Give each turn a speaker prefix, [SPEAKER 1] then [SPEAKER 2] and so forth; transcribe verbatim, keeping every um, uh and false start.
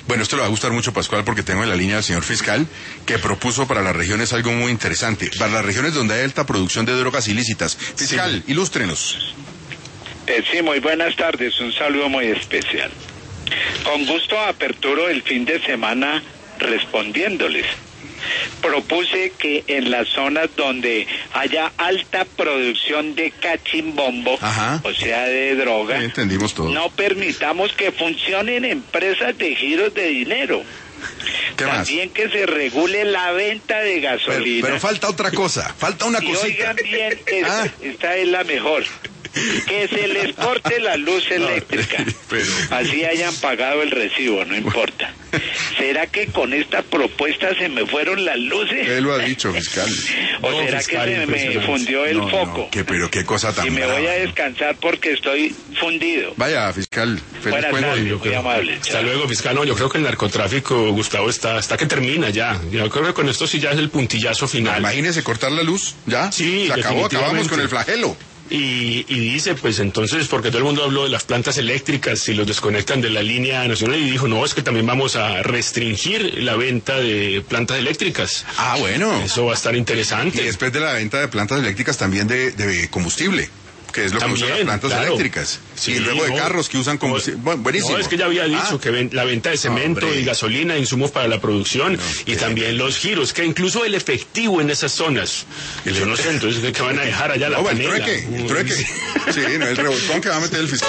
[SPEAKER 1] Bueno, esto le va a gustar mucho, Pascual, porque tengo en la línea al señor fiscal, que propuso para las regiones algo muy interesante. Para las regiones donde hay alta producción de drogas ilícitas. Fiscal, sí. Ilústrenos.
[SPEAKER 2] Eh, sí, muy buenas tardes. Un saludo muy especial. Con gusto aperturo el fin de semana respondiéndoles. Propuse que en las zonas donde haya alta producción de cachimbombo, Ajá. o sea, de droga,
[SPEAKER 1] sí, entendimos todo.
[SPEAKER 2] No permitamos que funcionen empresas de giros de dinero.
[SPEAKER 1] ¿Qué
[SPEAKER 2] También
[SPEAKER 1] más?
[SPEAKER 2] que se regule la venta de gasolina.
[SPEAKER 1] Pero, pero falta otra cosa, falta una
[SPEAKER 2] y
[SPEAKER 1] cosita.
[SPEAKER 2] Oigan bien, esta, ah. esta es la mejor. Que se les corte la luz eléctrica, no, pero... así hayan pagado el recibo, no importa. ¿Será que con esta propuesta se me fueron las luces?
[SPEAKER 1] Él lo ha dicho, fiscal.
[SPEAKER 2] ¿O
[SPEAKER 1] no,
[SPEAKER 2] será
[SPEAKER 1] fiscal,
[SPEAKER 2] que se me fundió el
[SPEAKER 1] no,
[SPEAKER 2] foco?
[SPEAKER 1] No, que, pero qué cosa tan
[SPEAKER 2] Y me
[SPEAKER 1] brava,
[SPEAKER 2] voy a descansar porque estoy fundido.
[SPEAKER 1] Vaya, fiscal.
[SPEAKER 2] Buenas tardes, muy amable.
[SPEAKER 3] Hasta luego, fiscal. No, yo creo que el narcotráfico, Gustavo, está está que termina ya. Yo creo que con esto sí ya es el puntillazo final.
[SPEAKER 1] No, imagínese cortar la luz, ¿ya?
[SPEAKER 3] Sí,
[SPEAKER 1] se acabó, acabamos con el flagelo.
[SPEAKER 3] Y, y dice, pues entonces, porque todo el mundo habló de las plantas eléctricas y los desconectan de la línea nacional, y dijo, no, es que también vamos a restringir la venta de plantas eléctricas.
[SPEAKER 1] Ah, bueno.
[SPEAKER 3] Eso va a estar interesante.
[SPEAKER 1] Y después de la venta de plantas eléctricas también de, de combustible, que es lo también, que usan las plantas claro. eléctricas. Sí, y luego de no, carros que usan combustible. Bueno, buenísimo.
[SPEAKER 3] No, es que ya había dicho ah. que ven, la venta de cemento Hombre. y gasolina, insumos para la producción, no, y también los giros, que incluso el efectivo en esas zonas. Yo no sé, entonces, ¿qué van a dejar allá?
[SPEAKER 1] No,
[SPEAKER 3] la
[SPEAKER 1] el trueque, el trueque. Sí, no, el revolcón que va a meter el fiscal.